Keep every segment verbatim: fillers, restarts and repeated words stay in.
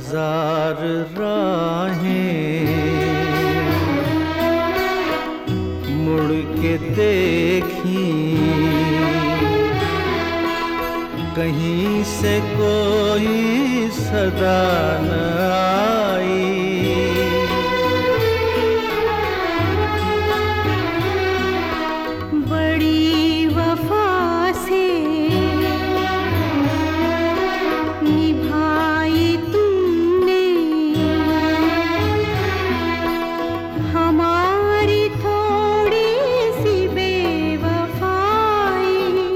हजार राहें मुड़ के देखी, कहीं से कोई सदा न आई। बड़ी वफा से निभाई तुमने हमारी थोड़ी सी बेवफाई।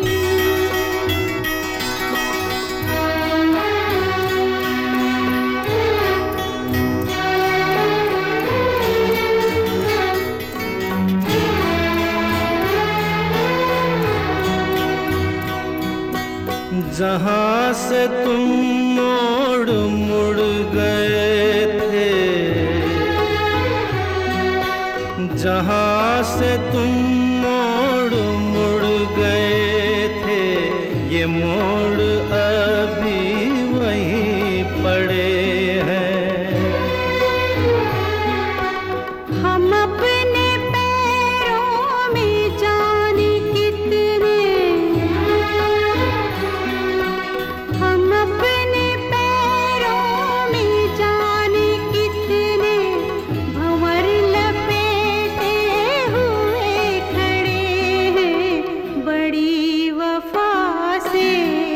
जहाँ से तुम मोड़ मुड़ गए थे, जहाँ से तुम मोड़ मुड़ गए थे, ये मोड़ अभी वहीं पड़े हैं। हम अपने पैरों में जाने कितने, हम अपने पैरों में जाने कितने भंवर लपेटे हुए खड़े हैं। बड़ी वफा से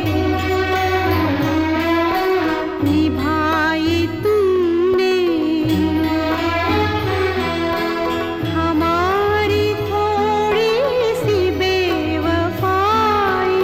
निभाई तुमने हमारी थोड़ी सी बेवफाई।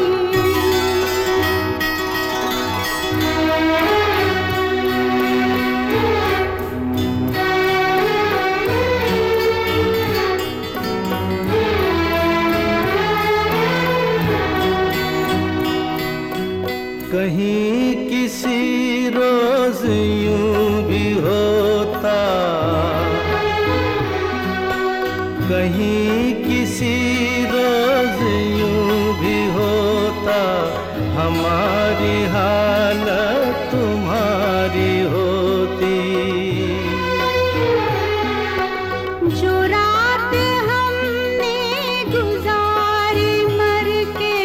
कहीं किसी रोज यूं भी होता, कहीं किसी रोज यूं भी होता, हमारी हालत तुम्हारी होती। जो रात हमने गुजारी मर के,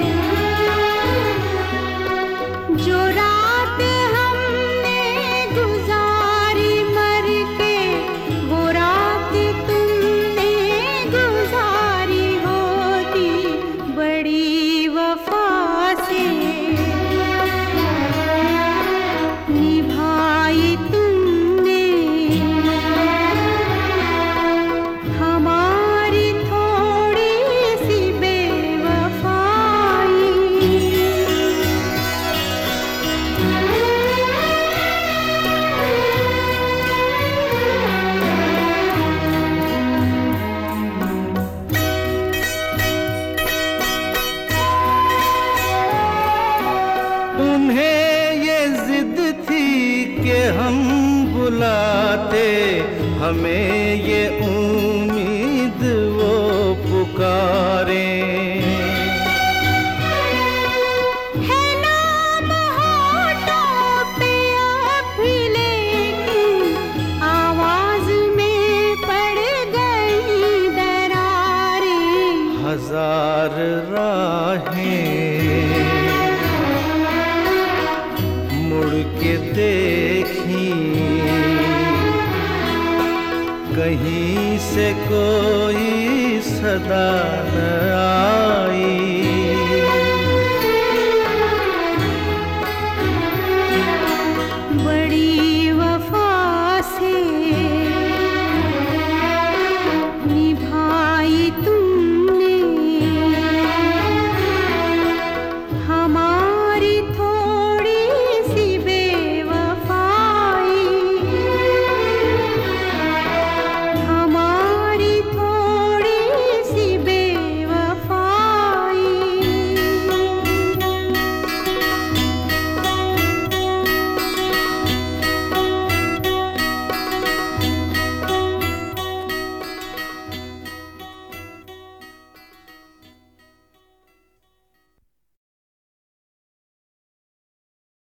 जो रात हमने गुजारी मर के, वो रात तुमने गुजारी होती। बड़ी वफा से निभाई तुमने हमारी थोड़ी सी बेवफाई। उन्हें ये जिद थी कि हम बुलाते, हमें ये उम्मीद वो पुकारें। है नाम होठों पे अब भी लेकिन आवाज में पड़ गई दरारें। हजार राहें मुड़ के देखी, कहीं से कोई सदा न आई।